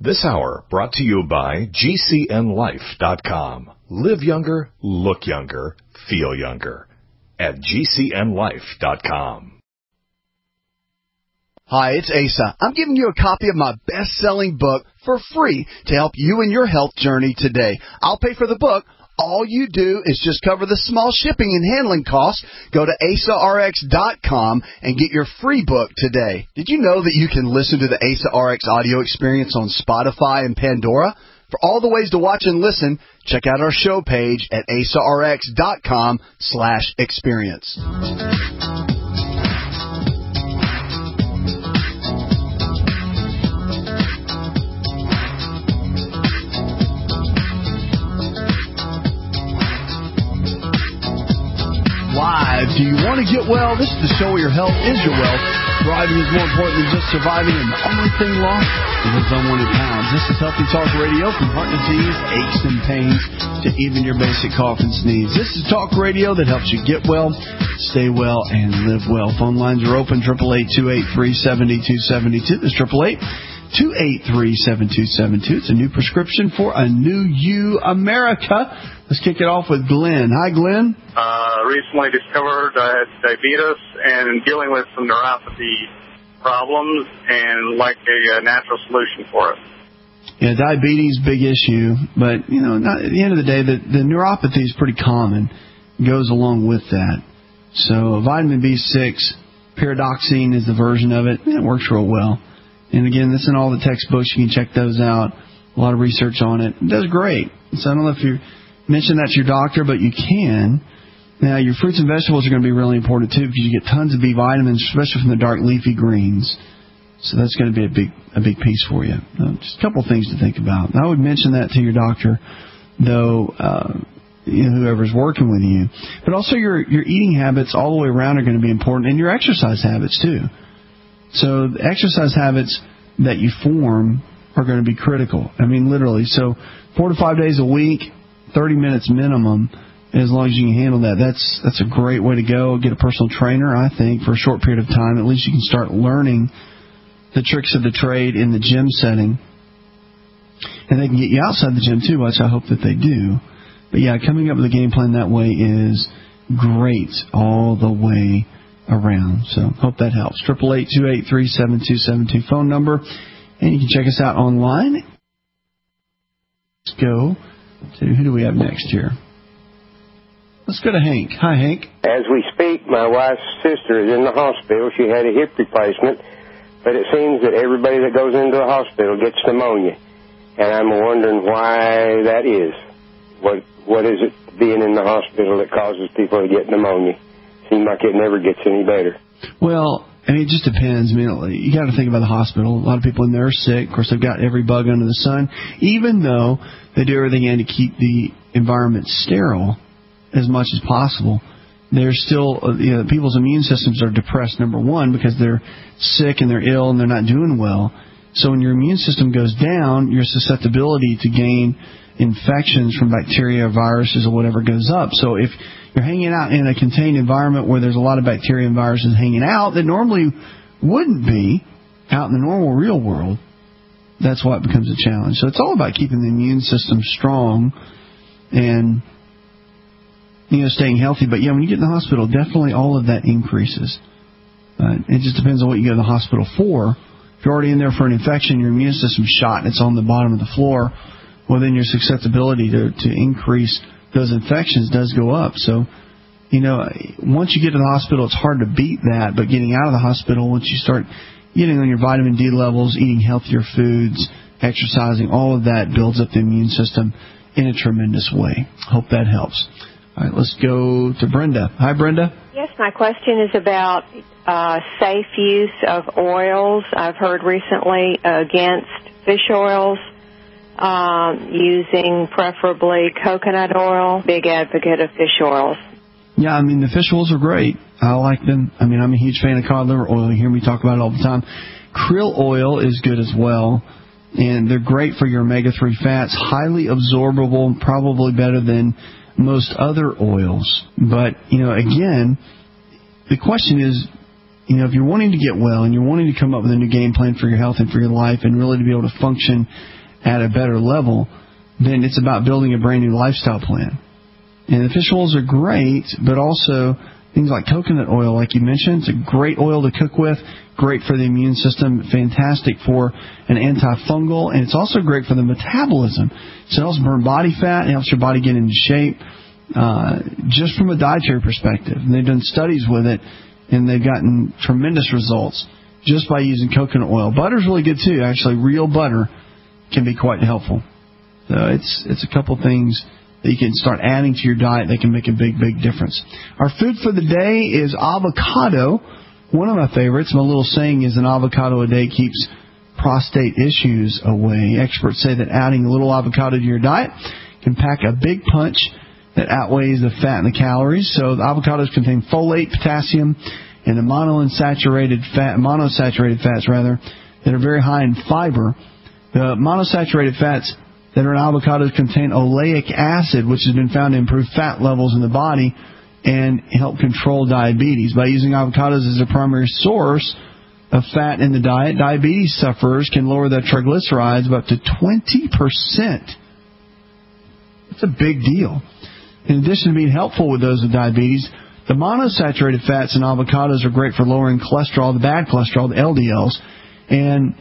This hour brought to you by GCNLife.com. Live younger, look younger, feel younger at GCNLife.com. Hi, it's Asa. I'm giving you a copy of my best-selling book for free to help you in your health journey today. I'll pay for the book. All you do is just cover the small shipping and handling costs. Go to AsaRx.com and get your free book today. Did you know that you can listen to the Asa RX audio experience on Spotify and Pandora? For all the ways to watch and listen, check out our show page at AsaRx.com/experience. Live. Do you want to get well? This is the show where your health is your wealth. Thriving is more important than just surviving, and the only thing lost is those unwanted pounds. This is Healthy Talk Radio, from heart disease, aches and pains, to even your basic cough and sneeze. This is talk radio that helps you get well, stay well, and live well. Phone lines are open, 888-283-7272. That's 888-283-7272. It's a new prescription for a new you, America. Let's kick it off with Glenn. Hi, Glenn. Recently discovered I had diabetes and dealing with some neuropathy problems and like a natural solution for it. Yeah, diabetes, big issue. But, you know, at the end of the day, the neuropathy is pretty common. It goes along with that. So vitamin B6, pyridoxine is the version of it. It works real well. And, again, this is in all the textbooks. You can check those out. A lot of research on it. It does great. So I don't know if you mentioned that to your doctor, but you can. Now, your fruits and vegetables are going to be really important, too, because you get tons of B vitamins, especially from the dark leafy greens. So that's going to be a big piece for you. Just a couple of things to think about. And I would mention that to your doctor, though, whoever's working with you. But also your eating habits all the way around are going to be important, and your exercise habits, too. So the exercise habits that you form are going to be critical. I mean, literally. So 4 to 5 days a week, 30 minutes minimum. As long as you can handle that, that's a great way to go. Get a personal trainer, I think, for a short period of time. At least you can start learning the tricks of the trade in the gym setting. And they can get you outside the gym, too, which I hope that they do. But, yeah, coming up with a game plan that way is great all the way around. So hope that helps. 888-283-7272 phone number. And you can check us out online. Let's go to, who do we have next here? Let's go to Hank. Hi, Hank. As we speak, my wife's sister is in the hospital. She had a hip replacement, but it seems that everybody that goes into the hospital gets pneumonia. And I'm wondering why that is. What is it being in the hospital that causes people to get pneumonia? Seems like it never gets any better. Well, I mean, it just depends. I mean, you got to think about the hospital. A lot of people in there are sick. Of course, they've got every bug under the sun. Even though they do everything in to keep the environment sterile as much as possible, there's still, people's immune systems are depressed, number one, because they're sick and they're ill and they're not doing well. So when your immune system goes down, your susceptibility to gain infections from bacteria or viruses or whatever goes up. So if you're hanging out in a contained environment where there's a lot of bacteria and viruses hanging out that normally wouldn't be out in the normal real world, that's why it becomes a challenge. So it's all about keeping the immune system strong and staying healthy. But, when you get in the hospital, definitely all of that increases. It just depends on what you go to the hospital for. If you're already in there for an infection, your immune system's shot, and it's on the bottom of the floor, well, then your susceptibility to increase those infections does go up. So, once you get to the hospital, it's hard to beat that. But getting out of the hospital, once you start getting on your vitamin D levels, eating healthier foods, exercising, all of that builds up the immune system in a tremendous way. Hope that helps. All right, let's go to Brenda. Hi, Brenda. Yes, my question is about safe use of oils. I've heard recently against fish oils, using preferably coconut oil. Big advocate of fish oils. Yeah, I mean, the fish oils are great. I like them. I mean, I'm a huge fan of cod liver oil. You hear me talk about it all the time. Krill oil is good as well, and they're great for your omega-3 fats. Highly absorbable, probably better than most other oils. But, again, the question is, if you're wanting to get well and you're wanting to come up with a new game plan for your health and for your life and really to be able to function at a better level, then it's about building a brand new lifestyle plan. And the fish oils are great, but also things like coconut oil, like you mentioned. It's a great oil to cook with, great for the immune system, fantastic for an antifungal, and it's also great for the metabolism. So it helps burn body fat, it helps your body get into shape, just from a dietary perspective. And they've done studies with it, and they've gotten tremendous results just by using coconut oil. Butter's really good too. Actually, real butter can be quite helpful. So it's a couple things that you can start adding to your diet that can make a big, big difference. Our food for the day is avocado. One of my favorites, my little saying is an avocado a day keeps prostate issues away. Experts say that adding a little avocado to your diet can pack a big punch that outweighs the fat and the calories. So the avocados contain folate, potassium, and the monosaturated fats that are very high in fiber. The monosaturated fats that are in avocados contain oleic acid, which has been found to improve fat levels in the body and help control diabetes. By using avocados as a primary source of fat in the diet, diabetes sufferers can lower their triglycerides by up to 20%. That's a big deal. In addition to being helpful with those with diabetes, the monosaturated fats in avocados are great for lowering cholesterol, the bad cholesterol, the LDLs, and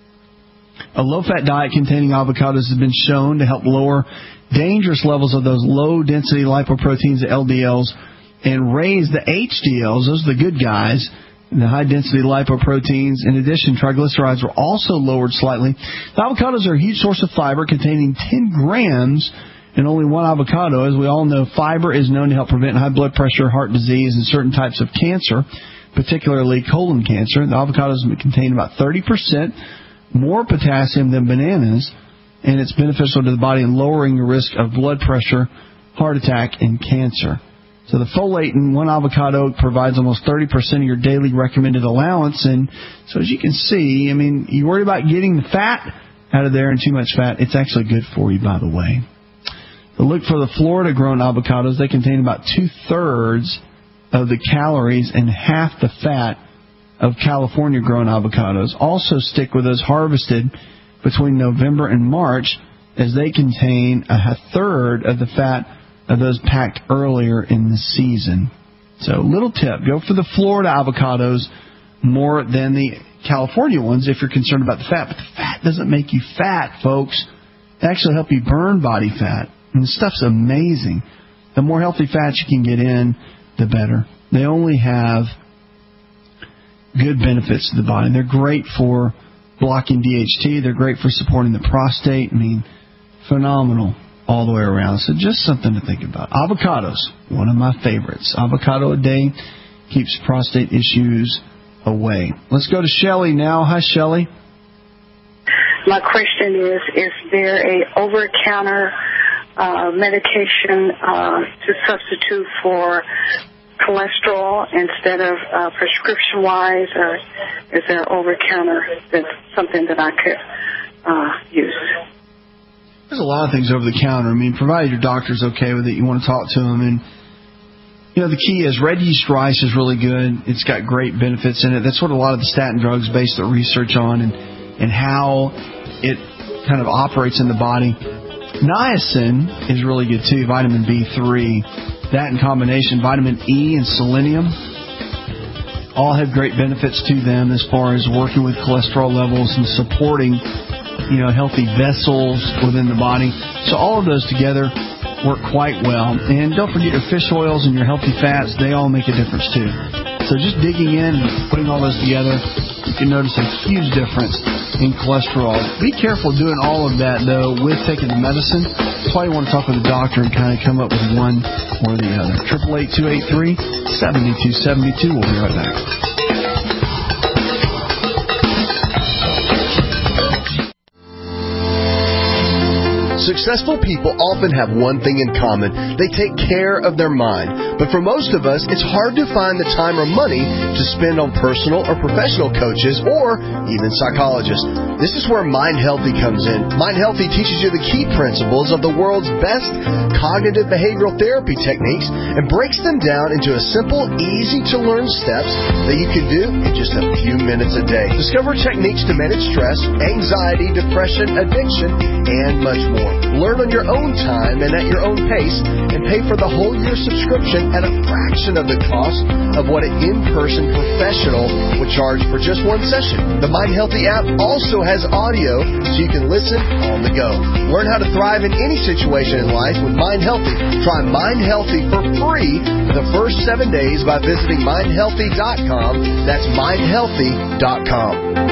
a low-fat diet containing avocados has been shown to help lower dangerous levels of those low-density lipoproteins, the LDLs, and raise the HDLs, those are the good guys, the high-density lipoproteins. In addition, triglycerides were also lowered slightly. The avocados are a huge source of fiber, containing 10 grams in only one avocado. As we all know, fiber is known to help prevent high blood pressure, heart disease, and certain types of cancer, particularly colon cancer. The avocados contain about 30% more potassium than bananas, and it's beneficial to the body in lowering the risk of blood pressure, heart attack, and cancer. So the folate in one avocado provides almost 30% of your daily recommended allowance. And so as you can see, you worry about getting the fat out of there and too much fat. It's actually good for you, by the way. So look for the Florida-grown avocados. They contain about 2/3 of the calories and half the fat of California-grown avocados. Also stick with those harvested between November and March, as they contain 1/3 of the fat of those packed earlier in the season. So little tip, go for the Florida avocados more than the California ones if you're concerned about the fat. But the fat doesn't make you fat, folks. It actually helps you burn body fat. And the stuff's amazing. The more healthy fats you can get in, the better. They only have good benefits to the body. They're great for blocking DHT. They're great for supporting the prostate. Phenomenal all the way around. So just something to think about. Avocados, one of my favorites. Avocado a day keeps prostate issues away. Let's go to Shelley now. Hi, Shelley. My question is there a over-counter medication to substitute for cholesterol instead of prescription-wise, or is there over-counter that's something that I could use? There's a lot of things over the counter. Provided your doctor's okay with it, you want to talk to them. And, the key is red yeast rice is really good. It's got great benefits in it. That's what a lot of the statin drugs base their research on, and how it kind of operates in the body. Niacin is really good too, vitamin B3. That in combination, vitamin E and selenium, all have great benefits to them as far as working with cholesterol levels and supporting, healthy vessels within the body. So all of those together work quite well. And don't forget your fish oils and your healthy fats, they all make a difference too. So just digging in and putting all those together, you can notice a huge difference in cholesterol. Be careful doing all of that, though, with taking the medicine. That's why you want to talk with a doctor and kind of come up with one or the other. 888-283-7272. We'll be right back. Successful people often have one thing in common. They take care of their mind. But for most of us, it's hard to find the time or money to spend on personal or professional coaches or even psychologists. This is where Mind Healthy comes in. Mind Healthy teaches you the key principles of the world's best cognitive behavioral therapy techniques and breaks them down into a simple, easy-to-learn steps that you can do in just a few minutes a day. Discover techniques to manage stress, anxiety, depression, addiction, and much more. Learn on your own time and at your own pace, and pay for the whole year subscription at a fraction of the cost of what an in-person professional would charge for just one session. The Mind Healthy app also has audio so you can listen on the go. Learn how to thrive in any situation in life with Mind Healthy. Try Mind Healthy for free for the first 7 days by visiting mindhealthy.com. That's mindhealthy.com.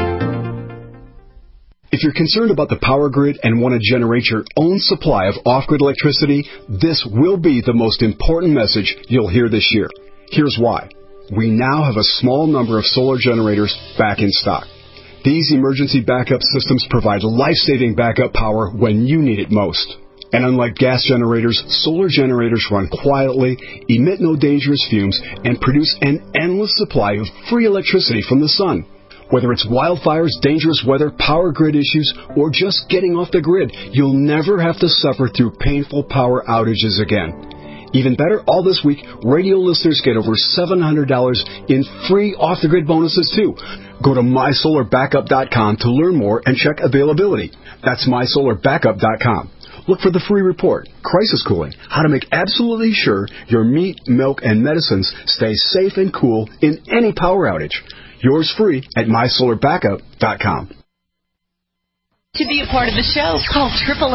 If you're concerned about the power grid and want to generate your own supply of off-grid electricity, this will be the most important message you'll hear this year. Here's why. We now have a small number of solar generators back in stock. These emergency backup systems provide life-saving backup power when you need it most. And unlike gas generators, solar generators run quietly, emit no dangerous fumes, and produce an endless supply of free electricity from the sun. Whether it's wildfires, dangerous weather, power grid issues, or just getting off the grid, you'll never have to suffer through painful power outages again. Even better, all this week, radio listeners get over $700 in free off-the-grid bonuses, too. Go to mysolarbackup.com to learn more and check availability. That's mysolarbackup.com. Look for the free report, Crisis Cooling, how to make absolutely sure your meat, milk, and medicines stay safe and cool in any power outage. Yours free at mysolarbackup.com. To be a part of the show, call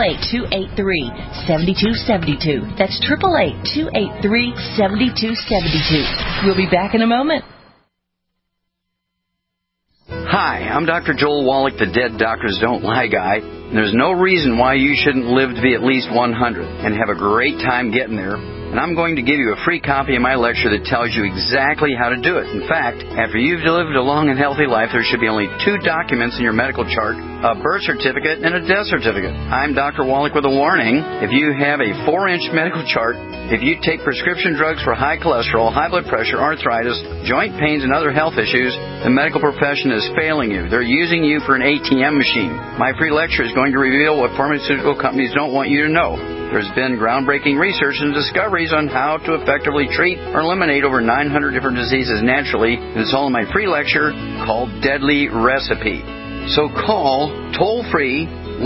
888-283-7272. That's 888-283-7272. We'll be back in a moment. Hi, I'm Dr. Joel Wallach, the Dead Doctors Don't Lie guy. And there's no reason why you shouldn't live to be at least 100 and have a great time getting there. And I'm going to give you a free copy of my lecture that tells you exactly how to do it. In fact, after you've lived a long and healthy life, there should be only 2 documents in your medical chart, a birth certificate and a death certificate. I'm Dr. Wallach with a warning. If you have a 4-inch medical chart, if you take prescription drugs for high cholesterol, high blood pressure, arthritis, joint pains, and other health issues, the medical profession is failing you. They're using you for an ATM machine. My free lecture is going to reveal what pharmaceutical companies don't want you to know. There's been groundbreaking research and discoveries on how to effectively treat or eliminate over 900 different diseases naturally, and it's all in my free lecture called Deadly Recipe. So call toll-free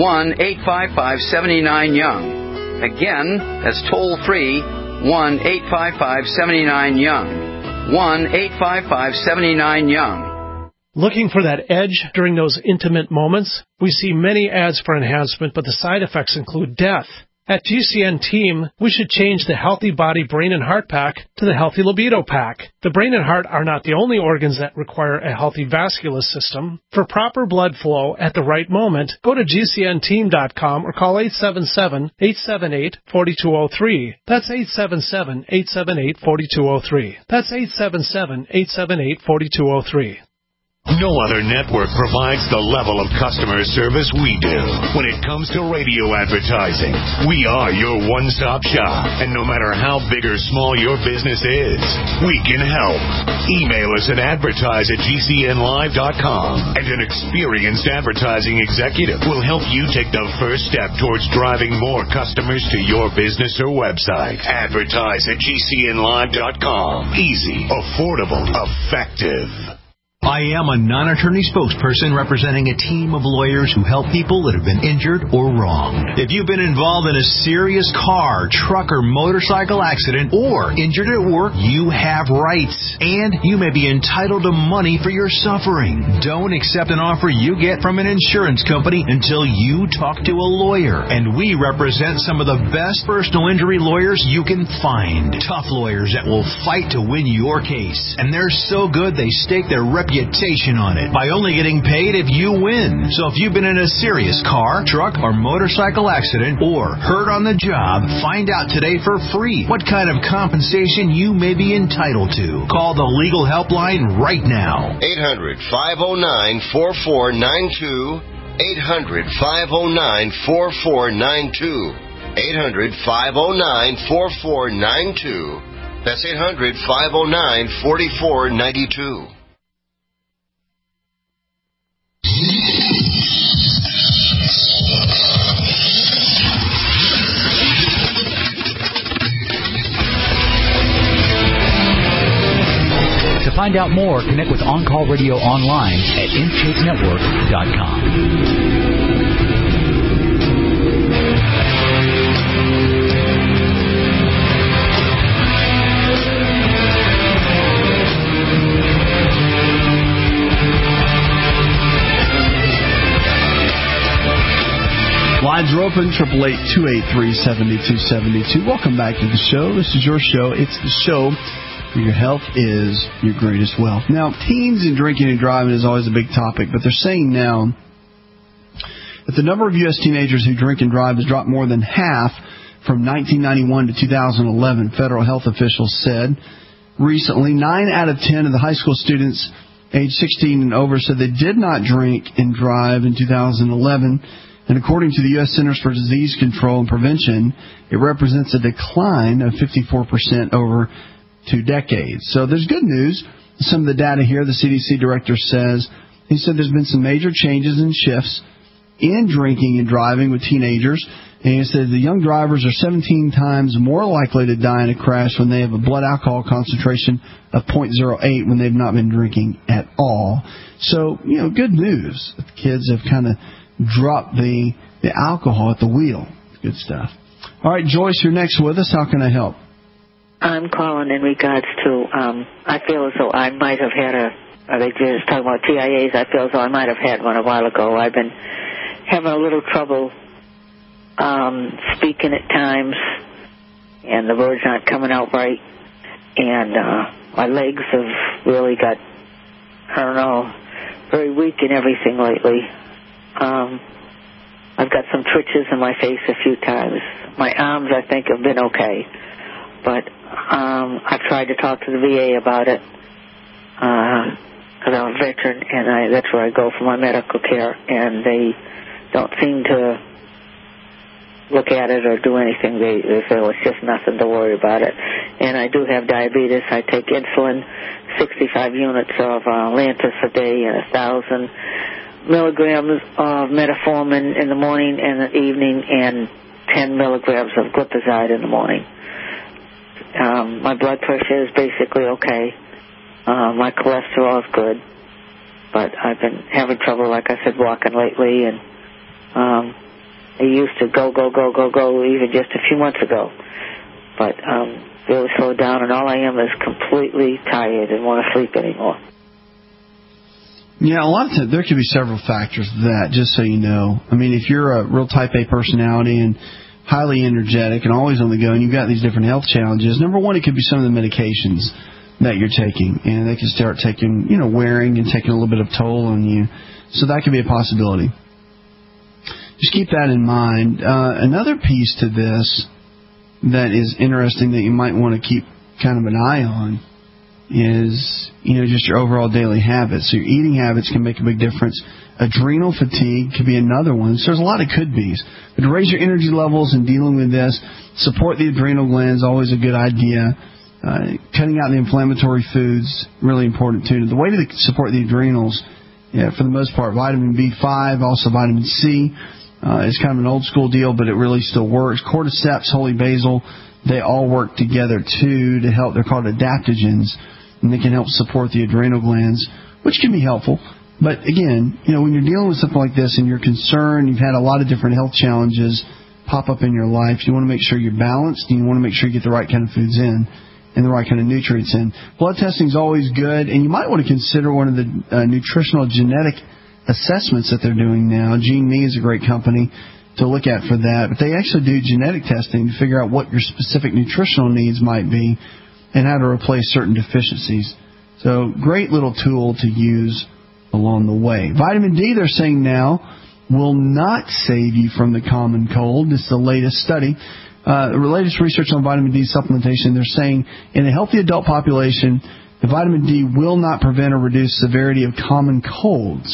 1-855-79-YOUNG. Again, that's toll-free 1-855-79-YOUNG. 1-855-79-YOUNG. Looking for that edge during those intimate moments? We see many ads for enhancement, but the side effects include death. At GCN Team, we should change the Healthy Body, Brain, and Heart Pack to the Healthy Libido Pack. The brain and heart are not the only organs that require a healthy vascular system. For proper blood flow at the right moment, go to GCNteam.com or call 877-878-4203. That's 877-878-4203. That's 877-878-4203. No other network provides the level of customer service we do. When it comes to radio advertising, we are your one-stop shop. And no matter how big or small your business is, we can help. Email us at advertise@gcnlive.com, and an experienced advertising executive will help you take the first step towards driving more customers to your business or website. Advertise@gcnlive.com. Easy, affordable, effective. I am a non-attorney spokesperson representing a team of lawyers who help people that have been injured or wronged. If you've been involved in a serious car, truck, or motorcycle accident or injured at work, you have rights, and you may be entitled to money for your suffering. Don't accept an offer you get from an insurance company until you talk to a lawyer, and we represent some of the best personal injury lawyers you can find. Tough lawyers that will fight to win your case, and they're so good they stake their reputation on it by only getting paid if you win. So if you've been in a serious car, truck, or motorcycle accident or hurt on the job, find out today for free what kind of compensation you may be entitled to. Call the legal helpline right now. 800-509-4492. 800-509-4492. 800-509-4492. That's 800-509-4492. To find out more, connect with On Call Radio online at InShapeNetwork.com. Lines are open, 888-283-7272. Welcome back to the show. This is your show. It's the show where your health is your greatest wealth. Now, teens and drinking and driving is always a big topic, but they're saying now that the number of U.S. teenagers who drink and drive has dropped more than half from 1991 to 2011, federal health officials said. Recently, 9 out of 10 of the high school students age 16 and over said they did not drink and drive in 2011. And according to the U.S. Centers for Disease Control and Prevention, it represents a decline of 54% over 2 decades. So there's good news. Some of the data here, the CDC director says, he said there's been some major changes and shifts in drinking and driving with teenagers. And he said the young drivers are 17 times more likely to die in a crash when they have a blood alcohol concentration of 0.08 when they've not been drinking at all. So, good news. The kids have kind of dropped the alcohol at the wheel. Good stuff. All right, Joyce, you're next with us. How can I help? I'm calling in regards to, I feel as though I might have had they just talking about TIAs, I feel as though I might have had one a while ago. I've been having a little trouble speaking at times, and the words aren't coming out right, and my legs have really got, very weak and everything lately. I've got some twitches in my face a few times. My arms, I think, have been okay. But I've tried to talk to the VA about it because I'm a veteran, and that's where I go for my medical care, and they don't seem to look at it or do anything. They say, it's just nothing to worry about it. And I do have diabetes. I take insulin, 65 units of Lantus a day and 1,000 milligrams of metformin in the morning and the evening, and 10 milligrams of glipizide in the morning. My blood pressure is basically okay. My cholesterol is good, but I've been having trouble, like I said, walking lately, and I used to go even just a few months ago, but really slowed down, and all I am is completely tired and want to sleep anymore. Yeah, a lot of times there could be several factors to that, just so you know. I mean, if you're a real type A personality and highly energetic and always on the go, and you've got these different health challenges, number one, it could be some of the medications that you're taking, and they can start taking, wearing and taking a little bit of toll on you. So that could be a possibility. Just keep that in mind. Another piece to this that is interesting that you might want to keep kind of an eye on is, just your overall daily habits. So your eating habits can make a big difference. Adrenal fatigue could be another one. So there's a lot of could-bes. But to raise your energy levels in dealing with this, support the adrenal glands, always a good idea. Cutting out the inflammatory foods, really important too. The way to support the adrenals, for the most part, vitamin B5, also vitamin C, is kind of an old school deal, but it really still works. Cordyceps, holy basil, they all work together too to help. They're called adaptogens, and they can help support the adrenal glands, which can be helpful. But again, when you're dealing with something like this and you're concerned, you've had a lot of different health challenges pop up in your life, you want to make sure you're balanced, and you want to make sure you get the right kind of foods in and the right kind of nutrients in. Blood testing is always good, and you might want to consider one of the nutritional genetic assessments that they're doing now. GeneMe is a great company to look at for that, but they actually do genetic testing to figure out what your specific nutritional needs might be and how to replace certain deficiencies. So great little tool to use along the way. Vitamin D, they're saying now, will not save you from the common cold. This is the latest study. The latest research on vitamin D supplementation, they're saying in a healthy adult population, the vitamin D will not prevent or reduce severity of common colds.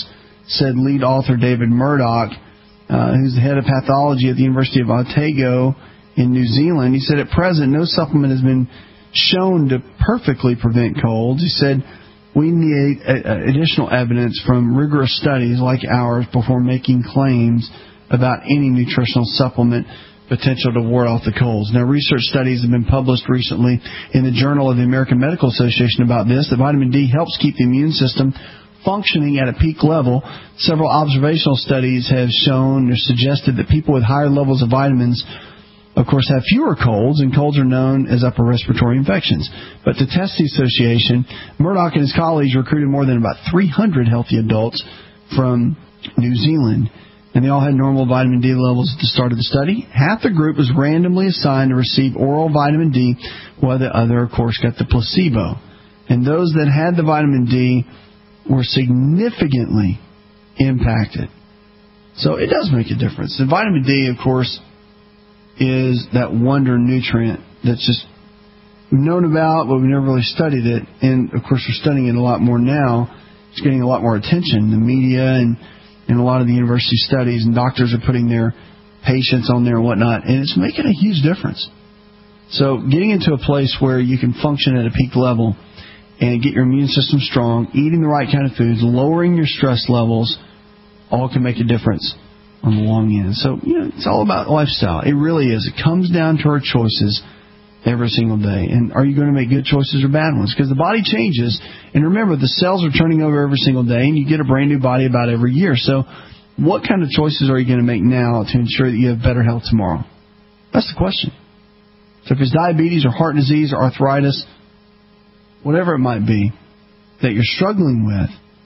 said lead author David Murdoch, who's the head of pathology at the University of Otago in New Zealand. He said at present no supplement has been shown to perfectly prevent colds. He said we need additional evidence from rigorous studies like ours before making claims about any nutritional supplement potential to ward off the colds. Now, research studies have been published recently in the Journal of the American Medical Association about this, that vitamin D helps keep the immune system functioning at a peak level. Several observational studies have shown or suggested that people with higher levels of vitamins, of course, have fewer colds, and colds are known as upper respiratory infections. But to test the association, Murdoch and his colleagues recruited more than about 300 healthy adults from New Zealand, and they all had normal vitamin D levels at the start of the study. Half the group was randomly assigned to receive oral vitamin D, while the other, of course, got the placebo. And those that had the vitamin D were significantly impacted. So it does make a difference. And vitamin D, of course, is that wonder nutrient that's just known about, but we've never really studied it. And, of course, we're studying it a lot more now. It's getting a lot more attention. The media and a lot of the university studies, and doctors are putting their patients on there and whatnot, and it's making a huge difference. So getting into a place where you can function at a peak level and get your immune system strong, eating the right kind of foods, lowering your stress levels, all can make a difference on the long end. So, it's all about lifestyle. It really is. It comes down to our choices every single day. And are you going to make good choices or bad ones? Because the body changes. And remember, the cells are turning over every single day, and you get a brand new body about every year. So what kind of choices are you going to make now to ensure that you have better health tomorrow? That's the question. So if it's diabetes or heart disease or arthritis, whatever it might be that you're struggling with,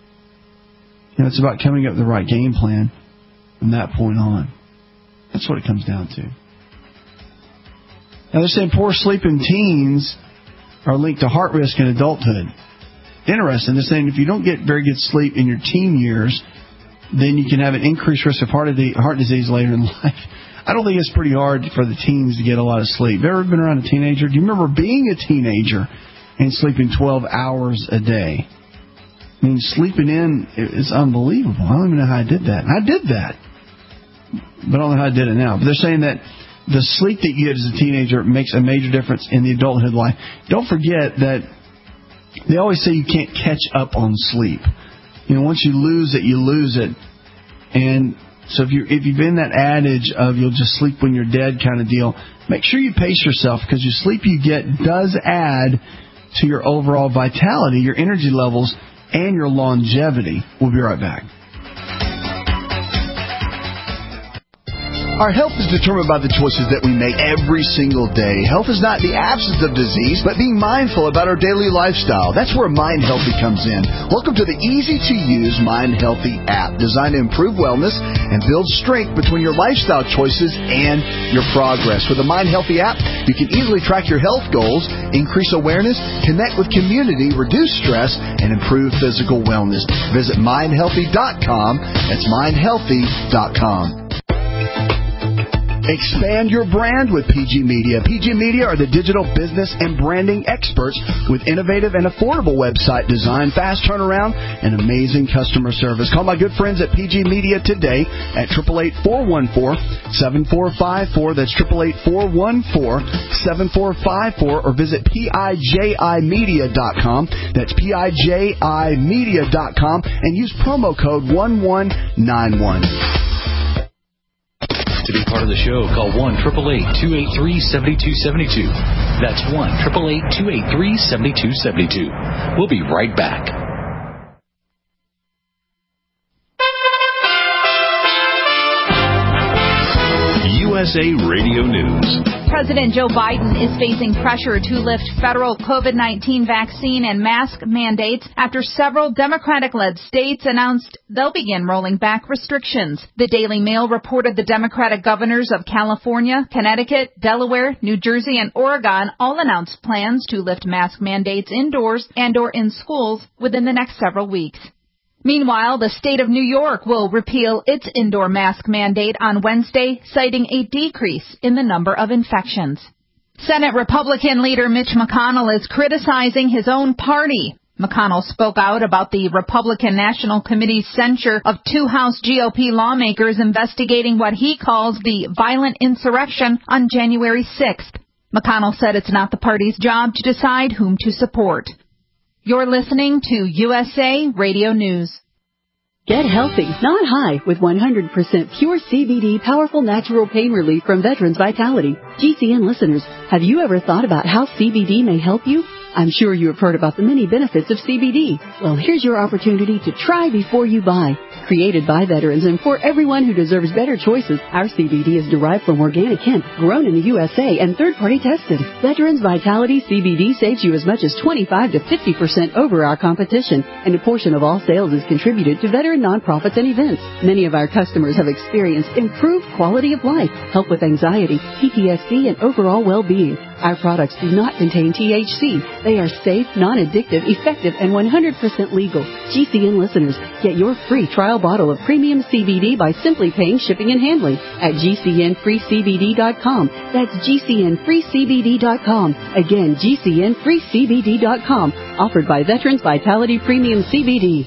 it's about coming up with the right game plan from that point on. That's what it comes down to. Now, they're saying poor sleep in teens are linked to heart risk in adulthood. Interesting. They're saying if you don't get very good sleep in your teen years, then you can have an increased risk of heart disease later in life. I don't think it's pretty hard for the teens to get a lot of sleep. Have you ever been around a teenager? Do you remember being a teenager and sleeping 12 hours a day? I mean, sleeping in is unbelievable. I don't even know how I did that. I did that, but I don't know how I did it now. But they're saying that the sleep that you get as a teenager makes a major difference in the adulthood life. Don't forget that they always say you can't catch up on sleep. Once you lose it, you lose it. And so if you've been that adage of you'll just sleep when you're dead kind of deal, make sure you pace yourself, because your sleep you get does add to your overall vitality, your energy levels, and your longevity. We'll be right back. Our health is determined by the choices that we make every single day. Health is not the absence of disease, but being mindful about our daily lifestyle. That's where Mind Healthy comes in. Welcome to the easy-to-use Mind Healthy app, designed to improve wellness and build strength between your lifestyle choices and your progress. With the Mind Healthy app, you can easily track your health goals, increase awareness, connect with community, reduce stress, and improve physical wellness. Visit mindhealthy.com. That's mindhealthy.com. Expand your brand with PG Media. PG Media are the digital business and branding experts with innovative and affordable website design, fast turnaround, and amazing customer service. Call my good friends at PG Media today at 888-414-7454. That's 888-414-7454, or visit PIJImedia.com. That's PIJImedia.com, and use promo code 1191. To be part of the show, call 1-888-283-7272. That's 1-888-283-7272. We'll be right back. USA Radio News. President Joe Biden is facing pressure to lift federal COVID-19 vaccine and mask mandates after several Democratic-led states announced they'll begin rolling back restrictions. The Daily Mail reported the Democratic governors of California, Connecticut, Delaware, New Jersey, and Oregon all announced plans to lift mask mandates indoors and/or in schools within the next several weeks. Meanwhile, the state of New York will repeal its indoor mask mandate on Wednesday, citing a decrease in the number of infections. Senate Republican leader Mitch McConnell is criticizing his own party McConnell spoke out about the Republican National Committee's censure of two House GOP lawmakers investigating what he calls the violent insurrection on January 6th. McConnell said it's not the party's job to decide whom to support. You're listening to USA Radio News. Get healthy, not high, with 100% pure CBD powerful natural pain relief from Veterans Vitality. GCN listeners, have you ever thought about how CBD may help you? I'm sure you have heard about the many benefits of CBD. Well, here's your opportunity to try before you buy. Created by veterans and for everyone who deserves better choices, our CBD is derived from organic hemp, grown in the USA, and third-party tested. Veterans Vitality CBD saves you as much as 25 to 50% over our competition, and a portion of all sales is contributed to veteran nonprofits and events. Many of our customers have experienced improved quality of life, help with anxiety, PTSD, and overall well-being. Our products do not contain THC. They are safe, non-addictive, effective, and 100% legal. GCN listeners, get your free trial bottle of premium CBD by simply paying shipping and handling at GCNFreeCBD.com. That's GCNFreeCBD.com. Again, GCNFreeCBD.com. Offered by Veterans Vitality Premium CBD.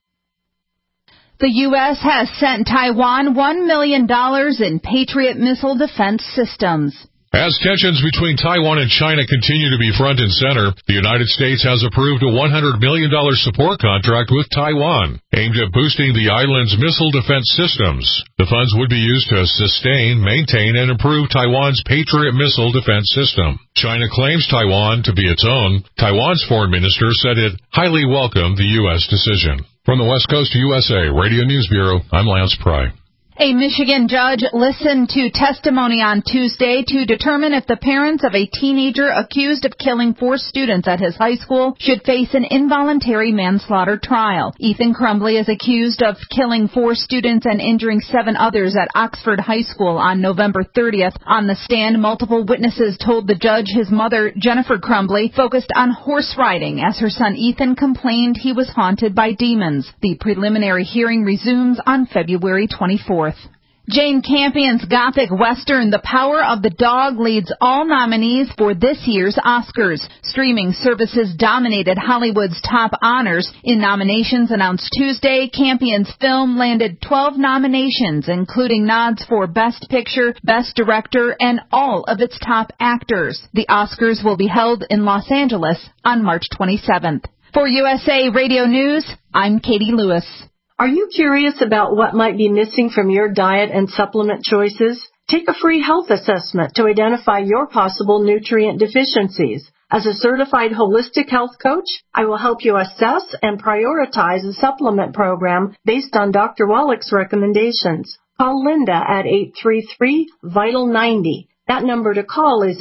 The U.S. has sent Taiwan $1 million in Patriot missile defense systems. As tensions between Taiwan and China continue to be front and center, the United States has approved a $100 million support contract with Taiwan, aimed at boosting the island's missile defense systems. The funds would be used to sustain, maintain, and improve Taiwan's Patriot missile defense system. China claims Taiwan to be its own. Taiwan's foreign minister said it highly welcomed the U.S. decision. From the West Coast USA Radio News Bureau, I'm Lance Pry. A Michigan judge listened to testimony on Tuesday to determine if the parents of a teenager accused of killing 4 students at his high school should face an involuntary manslaughter trial. Ethan Crumbly is accused of killing 4 students and injuring 7 others at Oxford High School on November 30th. On the stand, multiple witnesses told the judge his mother, Jennifer Crumbly, focused on horse riding as her son Ethan complained he was haunted by demons. The preliminary hearing resumes on February 24th. Jane Campion's Gothic Western, The Power of the Dog, leads all nominees for this year's Oscars. Streaming services dominated Hollywood's top honors. In nominations announced Tuesday, Campion's film landed 12 nominations, including nods for Best Picture, Best Director, and all of its top actors. The Oscars will be held in Los Angeles on March 27th. For USA Radio News, I'm Katie Lewis. Are you curious about what might be missing from your diet and supplement choices? Take a free health assessment to identify your possible nutrient deficiencies. As a certified holistic health coach, I will help you assess and prioritize a supplement program based on Dr. Wallach's recommendations. Call Linda at 833-VITAL-90. That number to call is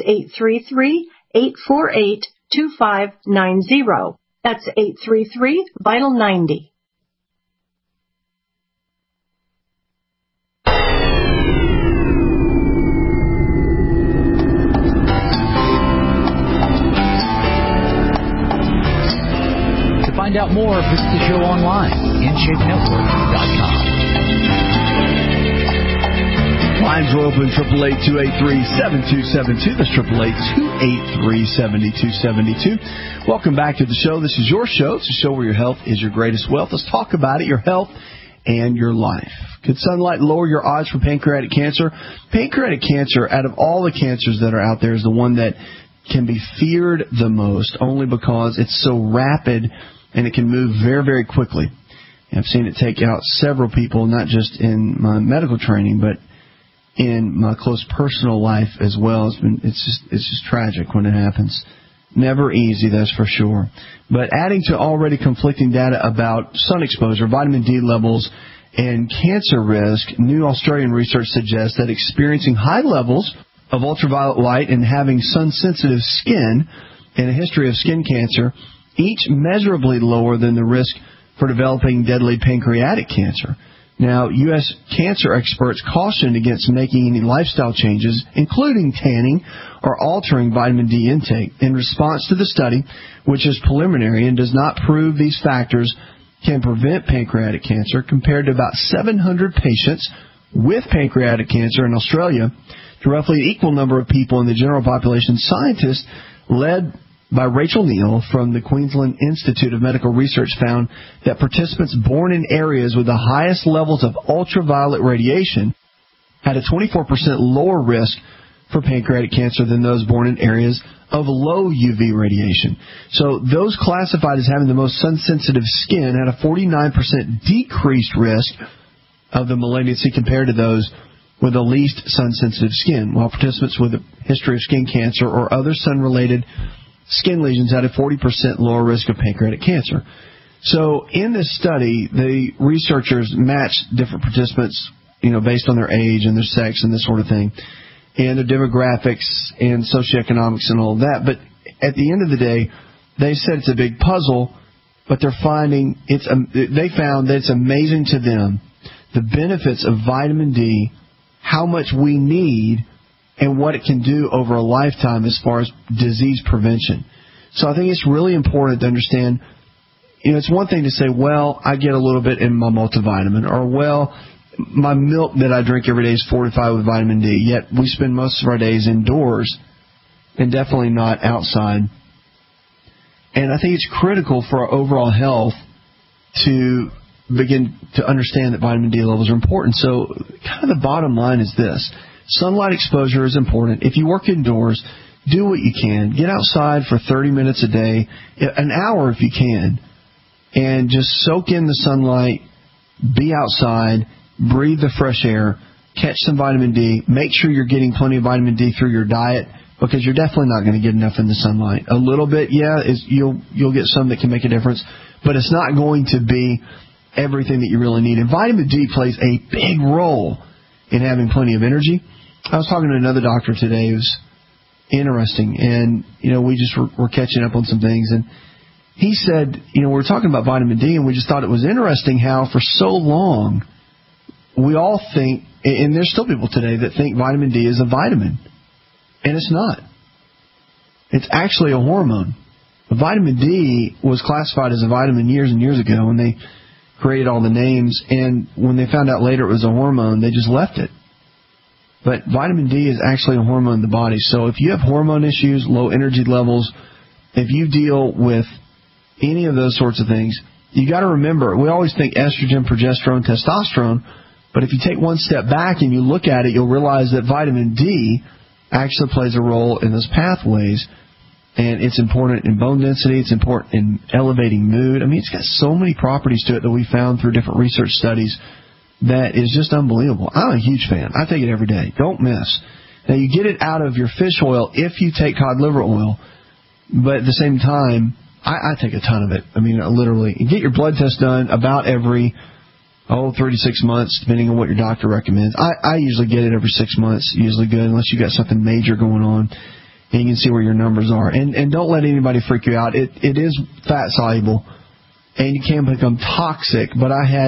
833-848-2590. That's 833-VITAL-90. Find out more, visit the show online, InShapeNetwork.com. Lines are open, 888-283-7272. That's 888-283-7272. Welcome back to the show. This is your show. It's a show where your health is your greatest wealth. Let's talk about it, your health and your life. Could sunlight lower your odds for pancreatic cancer? Pancreatic cancer, out of all the cancers that are out there, is the one that can be feared the most, only because it's so rapid and it can move very, very quickly. I've seen it take out several people, not just in my medical training, but in my close personal life as well. It's just tragic when it happens. Never easy, that's for sure. But adding to already conflicting data about sun exposure, vitamin D levels, and cancer risk, new Australian research suggests that experiencing high levels of ultraviolet light and having sun-sensitive skin and a history of skin cancer, each measurably lower than the risk for developing deadly pancreatic cancer. Now, U.S. cancer experts cautioned against making any lifestyle changes, including tanning or altering vitamin D intake, in response to the study, which is preliminary and does not prove these factors can prevent pancreatic cancer. Compared to about 700 patients with pancreatic cancer in Australia, to roughly an equal number of people in the general population, scientists led by Rachel Neal from the Queensland Institute of Medical Research found that participants born in areas with the highest levels of ultraviolet radiation had a 24% lower risk for pancreatic cancer than those born in areas of low UV radiation. So those classified as having the most sun-sensitive skin had a 49% decreased risk of the malignancy compared to those with the least sun-sensitive skin, while participants with a history of skin cancer or other sun-related skin lesions had a 40% lower risk of pancreatic cancer. So in this study, the researchers matched different participants, based on their age and their sex and this sort of thing, and their demographics and socioeconomics and all of that. But at the end of the day, they said it's a big puzzle, but they found that it's amazing to them the benefits of vitamin D, how much we need, and what it can do over a lifetime as far as disease prevention. So I think it's really important to understand, it's one thing to say, well, I get a little bit in my multivitamin, or, well, my milk that I drink every day is fortified with vitamin D, yet we spend most of our days indoors and definitely not outside. And I think it's critical for our overall health to begin to understand that vitamin D levels are important. So kind of the bottom line is this. Sunlight exposure is important. If you work indoors, do what you can. Get outside for 30 minutes a day, an hour if you can, and just soak in the sunlight, be outside, breathe the fresh air, catch some vitamin D. Make sure you're getting plenty of vitamin D through your diet, because you're definitely not going to get enough in the sunlight. A little bit, you'll get some that can make a difference, but it's not going to be everything that you really need. And vitamin D plays a big role in having plenty of energy. I was talking to another doctor today who's interesting, and we just were catching up on some things, and he said, we were talking about vitamin D, and we just thought it was interesting how for so long we all think, and there's still people today that think vitamin D is a vitamin, and it's not. It's actually a hormone. Vitamin D was classified as a vitamin years and years ago when they created all the names, and when they found out later it was a hormone, they just left it. But vitamin D is actually a hormone in the body. So if you have hormone issues, low energy levels, if you deal with any of those sorts of things, you got to remember, we always think estrogen, progesterone, testosterone, but if you take one step back and you look at it, you'll realize that vitamin D actually plays a role in those pathways, and it's important in bone density, it's important in elevating mood. I mean, it's got so many properties to it that we found through different research studies that is just unbelievable. I'm a huge fan. I take it every day. Don't miss. Now, you get it out of your fish oil if you take cod liver oil, but at the same time, I take a ton of it. I mean, literally. You get your blood test done about every 3 to 6 months, depending on what your doctor recommends. I usually get it every 6 months, usually good, unless you got something major going on, and you can see where your numbers are. And don't let anybody freak you out. It is fat soluble, and you can become toxic. But I had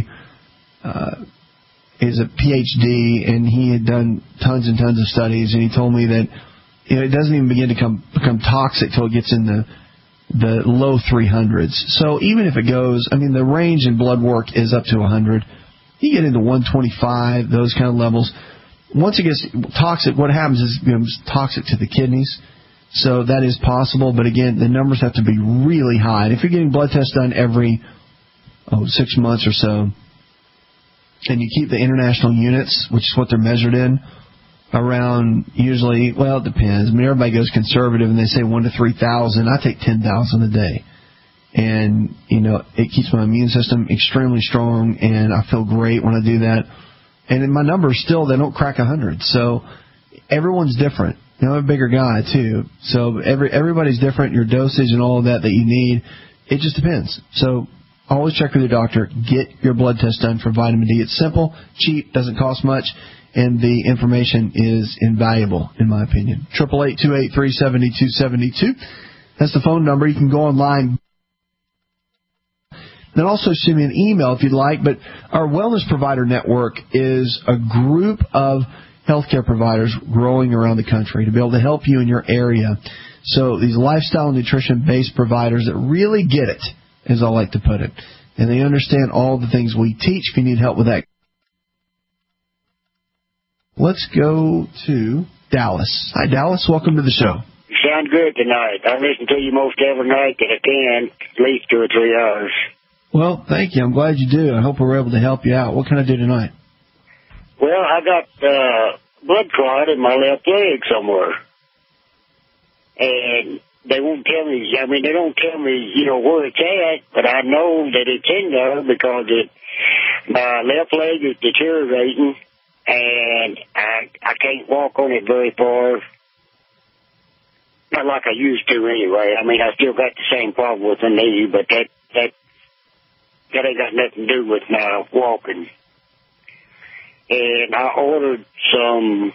is a PhD, and he had done tons and tons of studies, and he told me that it doesn't even begin to become toxic till it gets in the low 300s. So even if it goes, the range in blood work is up to 100. You get into 125, those kind of levels. Once it gets toxic, what happens is it becomes toxic to the kidneys. So that is possible, but again, the numbers have to be really high. And if you're getting blood tests done every 6 months or so, and you keep the international units, which is what they're measured in, around usually, well, it depends. Everybody goes conservative and they say 1,000 to 3,000. I take 10,000 a day. And, it keeps my immune system extremely strong, and I feel great when I do that. And in my numbers still, they don't crack 100. So everyone's different. I'm a bigger guy, too. So everybody's different. Your dosage and all of that you need, it just depends. So always check with your doctor. Get your blood test done for vitamin D. It's simple, cheap, doesn't cost much, and the information is invaluable, in my opinion. 888-283-7272. That's the phone number. You can go online. Then also send me an email if you'd like. But our Wellness Provider Network is a group of healthcare providers growing around the country to be able to help you in your area. So these lifestyle and nutrition-based providers that really get it, as I like to put it, and they understand all the things we teach. If you need help with that, let's go to Dallas. Hi, Dallas. Welcome to the show. You sound good tonight. I listen to you most every night that I can, at least 2 or 3 hours. Well, thank you. I'm glad you do. I hope we're able to help you out. What can I do tonight? Well, I got blood clot in my left leg somewhere. And they won't tell me, they don't tell me, where it's at, but I know that it's in there because my left leg is deteriorating, and I can't walk on it very far. Not like I used to anyway. I still got the same problem with the knee, but that ain't got nothing to do with my walking. And I ordered some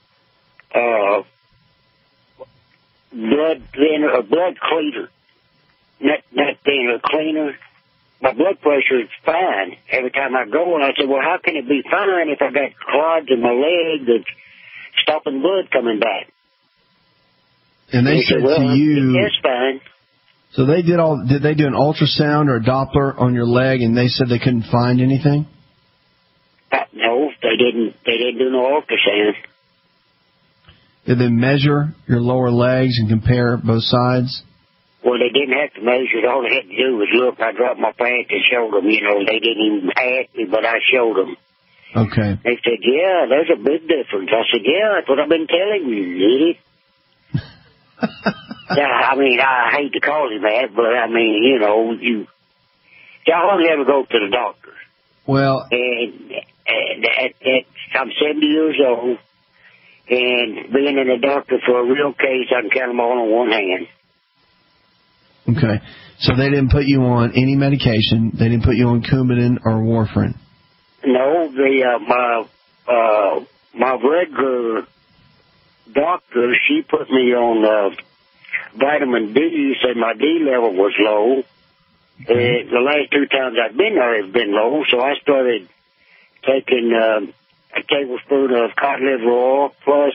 blood thinner, a blood cleaner. Not thinner, cleaner. My blood pressure is fine every time I go, and I said, well, how can it be fine if I got clots in my leg that's stopping blood coming back? And they said to you, that's fine. So did they do an ultrasound or a Doppler on your leg, and they said they couldn't find anything? No, they didn't. They didn't do no ultrasound. Did they measure your lower legs and compare both sides? Well, they didn't have to measure it. All they had to do was look. I dropped my pants and showed them. They didn't even ask me, but I showed them. Okay. They said, yeah, there's a big difference. I said, yeah, that's what I've been telling you, idiot. Yeah, I hate to call him that, but you hardly ever go to the doctor. Well, and I'm 70 years old, and being in a doctor for a real case, I can count them all on one hand. Okay, so they didn't put you on any medication. They didn't put you on Coumadin or warfarin. No, my regular doctor, she put me on vitamin D, said my D level was low. The last 2 times I've been there has been low, so I started taking a tablespoon of cod liver oil, plus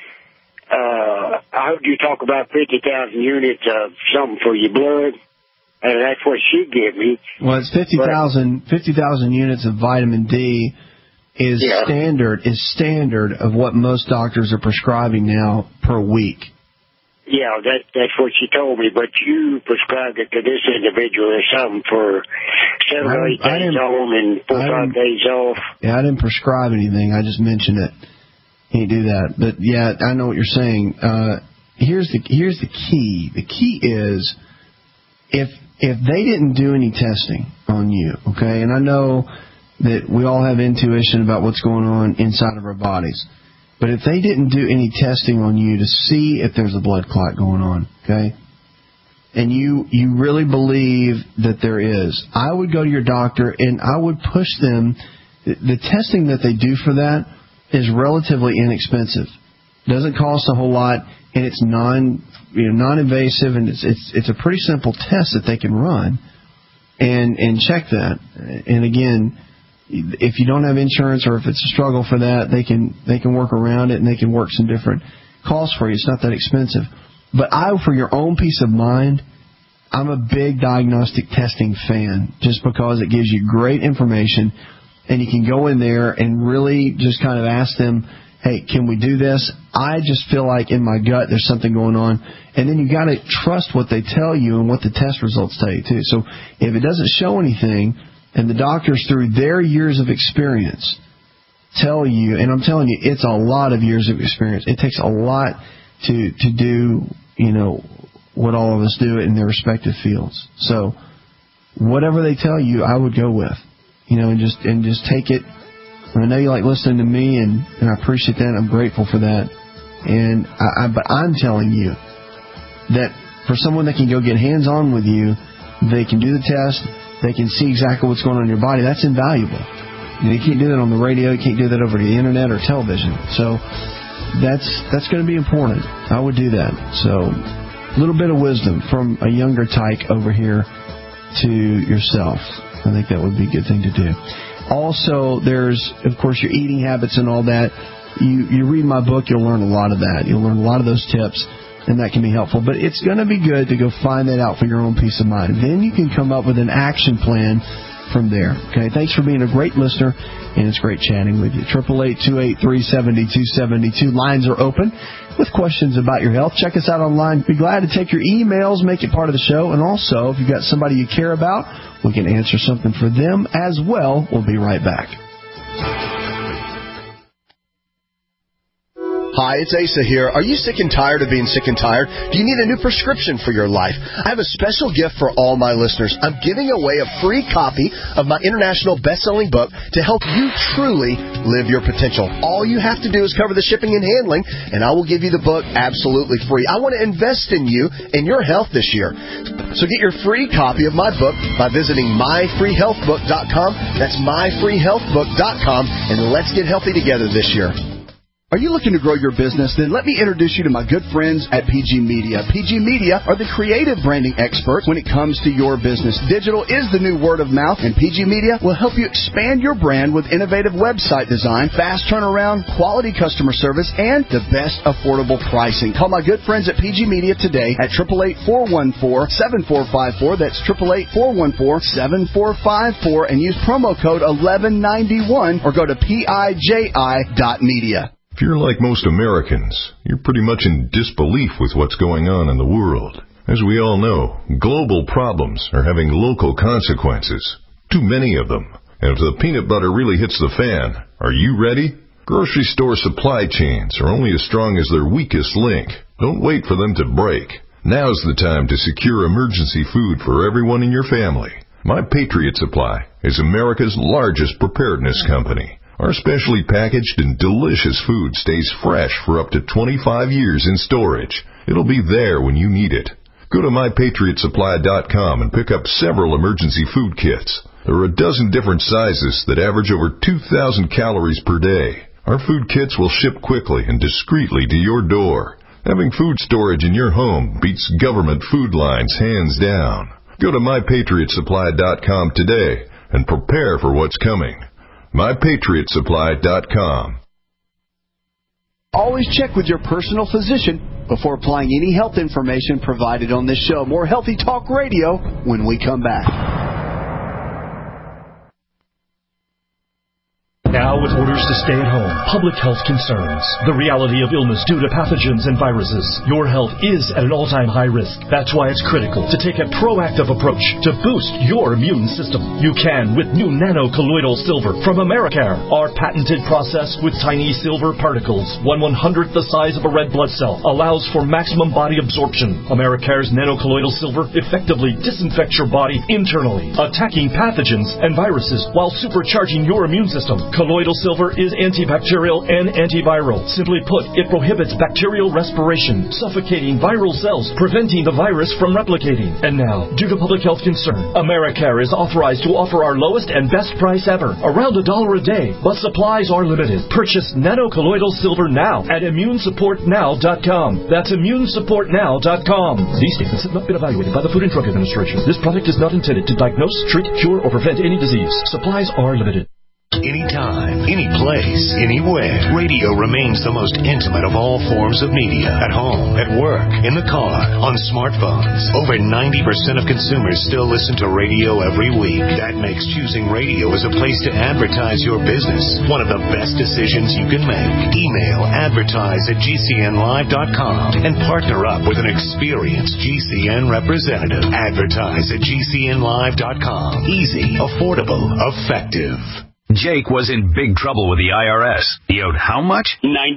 I heard you talk about 50,000 units of something for your blood, and that's what she gave me. Well, it's 50,000 units of vitamin D is standard of what most doctors are prescribing now per week. Yeah, that's what she told me, but you prescribed it to this individual or something for 7 or 8 days on and 4 or 5 days off. Yeah, I didn't prescribe anything. I just mentioned it. Can't do that. But, yeah, I know what you're saying. Here's the key. The key is if they didn't do any testing on you, okay, and I know that we all have intuition about what's going on inside of our bodies, but if they didn't do any testing on you to see if there's a blood clot going on, okay, and you really believe that there is, I would go to your doctor and I would push them. The testing that they do for that is relatively inexpensive. Doesn't cost a whole lot, and it's non-invasive, and it's a pretty simple test that they can run and check that. And again, if you don't have insurance or if it's a struggle for that, they can work around it, and they can work some different costs for you. It's not that expensive. But for your own peace of mind, I'm a big diagnostic testing fan just because it gives you great information, and you can go in there and really just kind of ask them, hey, can we do this? I just feel like in my gut there's something going on. And then you got to trust what they tell you and what the test results tell you, too. So if it doesn't show anything, and the doctors, through their years of experience, tell you, and I'm telling you, it's a lot of years of experience. It takes a lot to do, what all of us do in their respective fields. So whatever they tell you, I would go with, and just take it. I know you like listening to me, and I appreciate that. I'm grateful for that. But I'm telling you that for someone that can go get hands-on with you, they can do the test, they can see exactly what's going on in your body. That's invaluable. You can't do that on the radio. You can't do that over the internet or television. So that's going to be important. I would do that. So a little bit of wisdom from a younger tyke over here to yourself. I think that would be a good thing to do. Also, there's, of course, your eating habits and all that. You read my book, you'll learn a lot of that. You'll learn a lot of those tips, and that can be helpful. But it's going to be good to go find that out for your own peace of mind. Then you can come up with an action plan from there. Okay, thanks for being a great listener, and it's great chatting with you. 888-283-7272. Lines are open with questions about your health. Check us out online. Be glad to take your emails, make it part of the show, and also, if you've got somebody you care about, we can answer something for them as well. We'll be right back. Hi, it's Asa here. Are you sick and tired of being sick and tired? Do you need a new prescription for your life? I have a special gift for all my listeners. I'm giving away a free copy of my international best-selling book to help you truly live your potential. All you have to do is cover the shipping and handling, and I will give you the book absolutely free. I want to invest in you and your health this year. So get your free copy of my book by visiting myfreehealthbook.com. That's myfreehealthbook.com, and let's get healthy together this year. Are you looking to grow your business? Then let me introduce you to my good friends at PG Media. PG Media are the creative branding experts when it comes to your business. Digital is the new word of mouth, and PG Media will help you expand your brand with innovative website design, fast turnaround, quality customer service, and the best affordable pricing. Call my good friends at PG Media today at 888-414-7454. That's 888-414-7454, and use promo code 1191 or go to PIJI.media. If you're like most Americans, you're pretty much in disbelief with what's going on in the world. As we all know, global problems are having local consequences. Too many of them. And if the peanut butter really hits the fan, are you ready? Grocery store supply chains are only as strong as their weakest link. Don't wait for them to break. Now's the time to secure emergency food for everyone in your family. My Patriot Supply is America's largest preparedness company. Our specially packaged and delicious food stays fresh for up to 25 years in storage. It'll be there when you need it. Go to MyPatriotSupply.com and pick up several emergency food kits. There are a dozen different sizes that average over 2,000 calories per day. Our food kits will ship quickly and discreetly to your door. Having food storage in your home beats government food lines hands down. Go to MyPatriotSupply.com today and prepare for what's coming. MyPatriotSupply.com. Always check with your personal physician before applying any health information provided on this show. More Healthy Talk Radio when we come back. Now, with orders to stay at home, public health concerns, the reality of illness due to pathogens and viruses, your health is at an all-time high risk. That's why it's critical to take a proactive approach to boost your immune system. You can with new nano-colloidal silver from Americare. Our patented process with tiny silver particles, 1/100th the size of a red blood cell, allows for maximum body absorption. Americare's nano-colloidal silver effectively disinfects your body internally, attacking pathogens and viruses while supercharging your immune system. Colloidal silver is antibacterial and antiviral. Simply put, it prohibits bacterial respiration, suffocating viral cells, preventing the virus from replicating. And now, due to public health concern, Americare is authorized to offer our lowest and best price ever, around $1 a day, but supplies are limited. Purchase nano-colloidal silver now at ImmuneSupportNow.com. That's ImmuneSupportNow.com. These statements have not been evaluated by the Food and Drug Administration. This product is not intended to diagnose, treat, cure, or prevent any disease. Supplies are limited. Anytime, any place, anywhere, radio remains the most intimate of all forms of media. At home, at work, in the car, on smartphones. Over 90% of consumers still listen to radio every week. That makes choosing radio as a place to advertise your business one of the best decisions you can make. Email advertise@gcnlive.com and partner up with an experienced GCN representative. Advertise at gcnlive.com. Easy, affordable, effective. Jake was in big trouble with the IRS. He owed how much?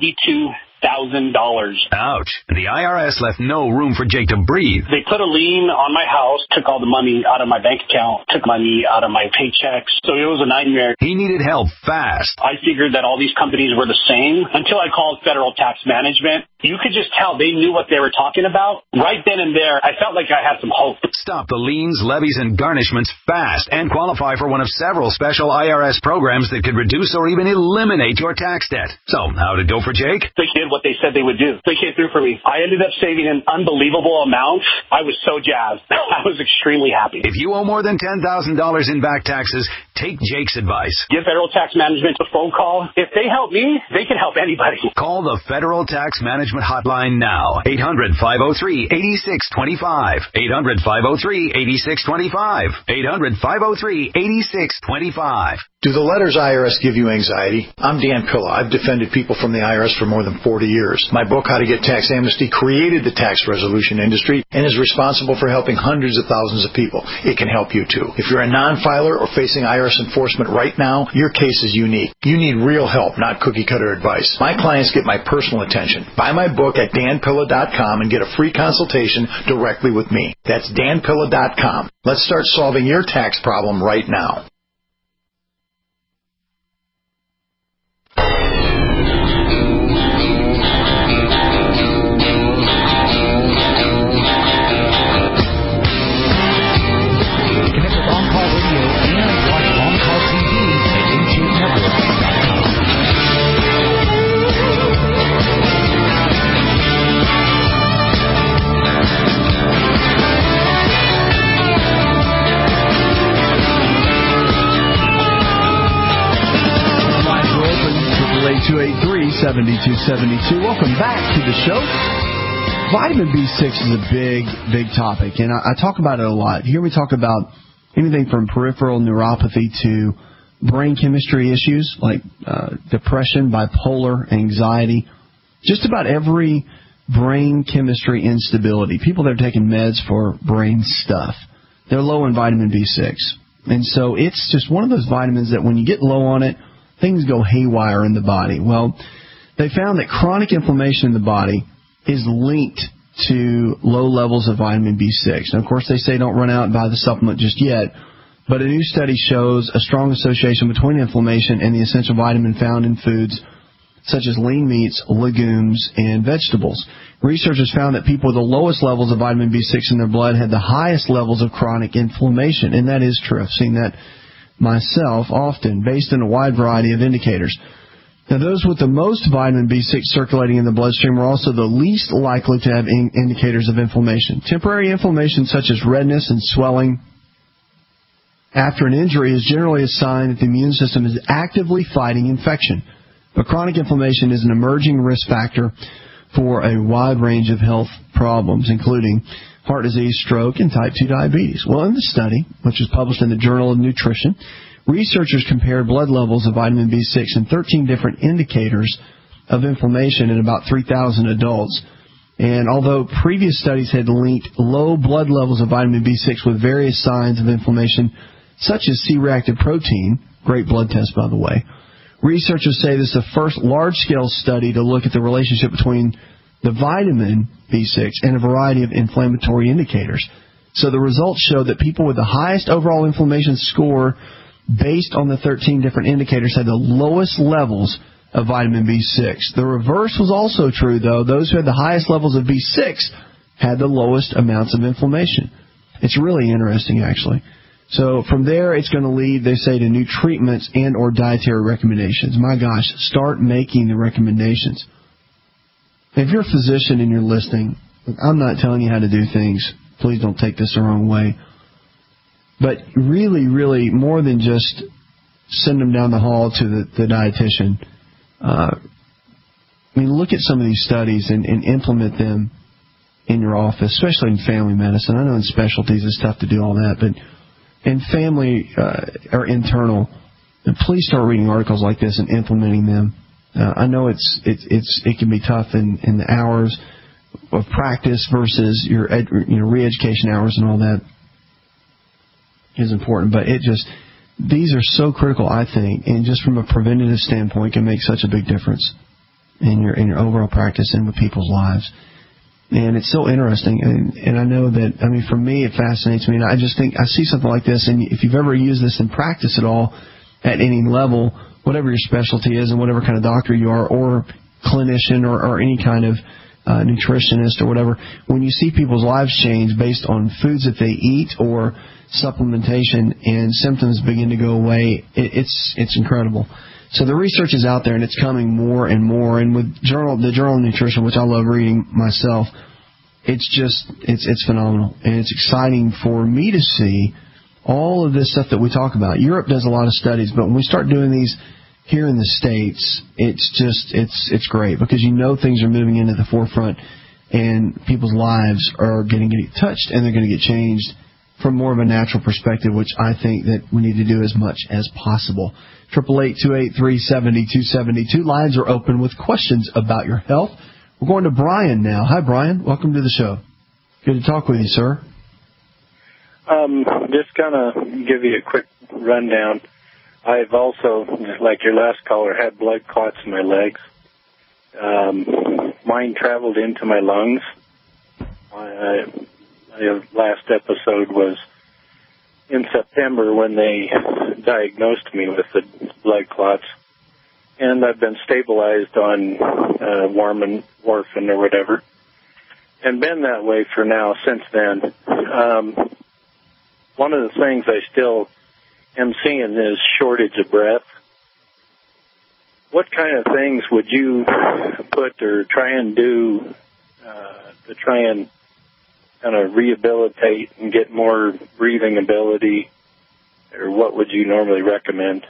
$92,000. Ouch. The IRS left no room for Jake to breathe. They put a lien on my house, took all the money out of my bank account, took money out of my paychecks. So it was a nightmare. He needed help fast. I figured that all these companies were the same until I called Federal Tax Management. You could just tell they knew what they were talking about. Right then and there, I felt like I had some hope. Stop the liens, levies, and garnishments fast and qualify for one of several special IRS programs that could reduce or even eliminate your tax debt. So, how'd it go for Jake? They did what they said they would do. They came through for me. I ended up saving an unbelievable amount. I was so jazzed. I was extremely happy. If you owe more than $10,000 in back taxes, Take Jake's advice. Give Federal Tax Management a phone call. If they help me, they can help anybody. Call the Federal Tax Management Hotline now. 800-503-8625. 800-503-8625. 800-503-8625. Do the letters IRS give you anxiety? I'm Dan Pilla. I've defended people from the IRS for more than 40 years. My book, How to Get Tax Amnesty, created the tax resolution industry and is responsible for helping hundreds of thousands of people. It can help you too. If you're a non-filer or facing IRS enforcement right now, your case is unique. You need real help, not cookie-cutter advice. My clients get my personal attention. Buy my book at danpilla.com and get a free consultation directly with me. That's danpilla.com. Let's start solving your tax problem right now. Welcome back to the show. Vitamin B6 is a big topic, and I talk about it a lot. You hear me talk about anything from peripheral neuropathy to brain chemistry issues like depression, bipolar, anxiety, just about every brain chemistry instability. People that are taking meds for brain stuff, they're low in vitamin B6. And so it's just one of those vitamins that when you get low on it, things go haywire in the body. Well, they found that chronic inflammation in the body is linked to low levels of vitamin B6. And, of course, they say don't run out and buy the supplement just yet, but a new study shows a strong association between inflammation and the essential vitamin found in foods such as lean meats, legumes, and vegetables. Researchers found that people with the lowest levels of vitamin B6 in their blood had the highest levels of chronic inflammation, and that is true. I've seen that myself often, based on a wide variety of indicators. Now, those with the most vitamin B6 circulating in the bloodstream are also the least likely to have indicators of inflammation. Temporary inflammation such as redness and swelling after an injury is generally a sign that the immune system is actively fighting infection. But chronic inflammation is an emerging risk factor for a wide range of health problems, including heart disease, stroke, and type 2 diabetes. Well, in the study, which was published in the Journal of Nutrition, researchers compared blood levels of vitamin B6 in 13 different indicators of inflammation in about 3,000 adults. And although previous studies had linked low blood levels of vitamin B6 with various signs of inflammation, such as C-reactive protein, great blood test, by the way, researchers say this is the first large-scale study to look at the relationship between the vitamin B6 and a variety of inflammatory indicators. So the results show that people with the highest overall inflammation score based on the 13 different indicators had the lowest levels of vitamin B6. The reverse was also true, though. Those who had the highest levels of B6 had the lowest amounts of inflammation. It's really interesting, actually. So from there, it's going to lead, they say, to new treatments and or dietary recommendations. My gosh, start making the recommendations. If you're a physician and you're listening, I'm not telling you how to do things. Please don't take this the wrong way. But really, really, more than just send them down the hall to the dietitian, look at some of these studies and implement them in your office, especially in family medicine. I know in specialties it's tough to do all that, but in family or internal, please start reading articles like this and implementing them. I know it can be tough in the hours of practice versus your re-education hours and all that is important, but these are so critical, I think, and just from a preventative standpoint can make such a big difference in your overall practice and with people's lives. And it's so interesting, and I know that, for me, it fascinates me, and I just think I see something like this, and if you've ever used this in practice at all, at any level, whatever your specialty is and whatever kind of doctor you are, or clinician, or any kind of nutritionist or whatever, when you see people's lives change based on foods that they eat or supplementation and symptoms begin to go away, it's incredible. So the research is out there and it's coming more and more. And with the Journal of Nutrition, which I love reading myself, it's phenomenal. And it's exciting for me to see all of this stuff that we talk about. Europe does a lot of studies, but when we start doing these here in the States, it's great because you know things are moving into the forefront and people's lives are going to get touched and they're going to get changed from more of a natural perspective, which I think that we need to do as much as possible. 888-283-7272. Lines are open with questions about your health. We're going to Brian now. Hi, Brian. Welcome to the show. Good to talk with you, sir. Just kind of give you a quick rundown. I've also, like your last caller, had blood clots in my legs. Mine traveled into my lungs. My last episode was in September when they diagnosed me with the blood clots. And I've been stabilized on warfarin or whatever. And been that way for now since then. One of the things I still am seeing is shortage of breath. What kind of things would you put or try and do to try and kind of rehabilitate and get more breathing ability? Or what would you normally recommend?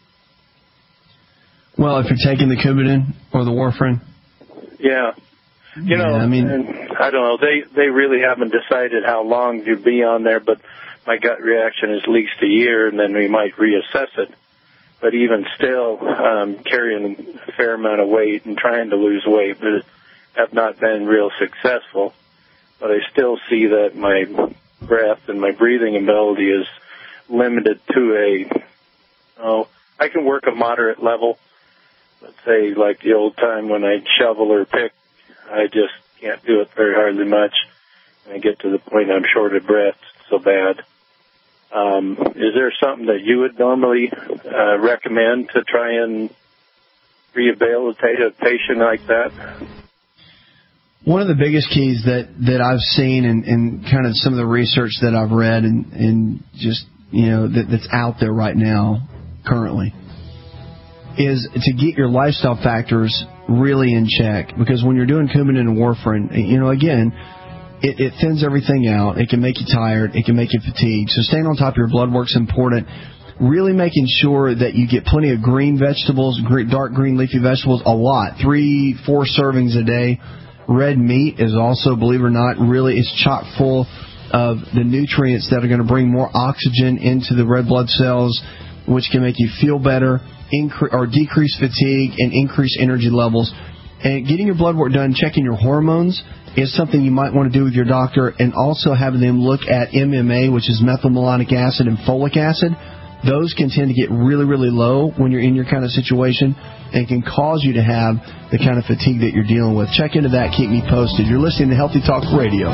Well, if you're taking the Coumadin or the warfarin? Yeah. You know, I mean, I don't know. They really haven't decided how long to be on there, but my gut reaction is at least a year, and then we might reassess it. But even still, carrying a fair amount of weight and trying to lose weight, but have not been real successful. But I still see that my breath and my breathing ability is limited to I can work a moderate level. Let's say like the old time when I'd shovel or pick, I just can't do it very hardly much. And I get to the point I'm short of breath so bad. Is there something that you would normally recommend to try and rehabilitate a patient like that? One of the biggest keys that I've seen and kind of some of the research that I've read and just, that's out there right now currently is to get your lifestyle factors really in check. Because when you're doing Coumadin and warfarin, again, it thins everything out. It can make you tired. It can make you fatigued. So staying on top of your blood work's important. Really making sure that you get plenty of green vegetables, dark green leafy vegetables, a lot, 3-4 servings a day. Red meat is also, believe it or not, really is chock full of the nutrients that are going to bring more oxygen into the red blood cells, which can make you feel better, decrease fatigue, and increase energy levels. And getting your blood work done, checking your hormones, is something you might want to do with your doctor, and also having them look at MMA, which is methylmalonic acid, and folic acid. Those can tend to get really, really low when you're in your kind of situation and can cause you to have the kind of fatigue that you're dealing with. Check into that. Keep me posted. You're listening to Healthy Talk Radio.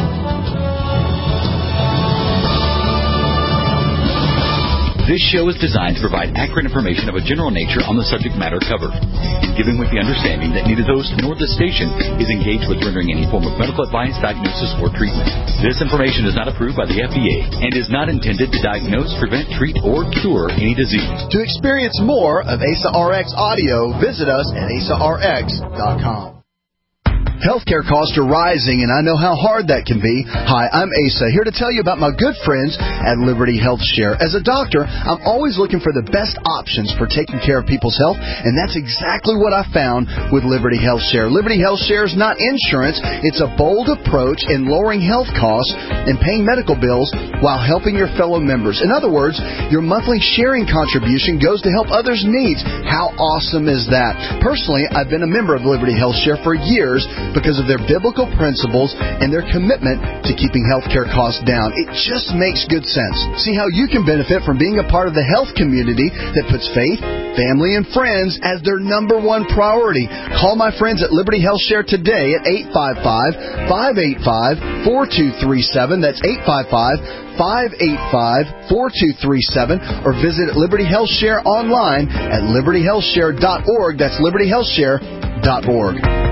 This show is designed to provide accurate information of a general nature on the subject matter covered, given with the understanding that neither the host nor the station is engaged with rendering any form of medical advice, diagnosis, or treatment. This information is not approved by the FDA and is not intended to diagnose, prevent, treat, or cure any disease. To experience more of ASA RX audio, visit us at asarx.com. Healthcare costs are rising, and I know how hard that can be. Hi, I'm Asa, here to tell you about my good friends at Liberty Health Share. As a doctor, I'm always looking for the best options for taking care of people's health, and that's exactly what I found with Liberty Health Share. Liberty Health Share is not insurance. It's a bold approach in lowering health costs and paying medical bills while helping your fellow members. In other words, your monthly sharing contribution goes to help others' needs. How awesome is that? Personally, I've been a member of Liberty Health Share for years because of their biblical principles and their commitment to keeping healthcare costs down. It just makes good sense. See how you can benefit from being a part of the health community that puts faith, family, and friends as their number one priority. Call my friends at Liberty Health Share today at 855-585-4237. That's 855-585-4237, or visit Liberty Health Share online at libertyhealthshare.org. That's libertyhealthshare.org.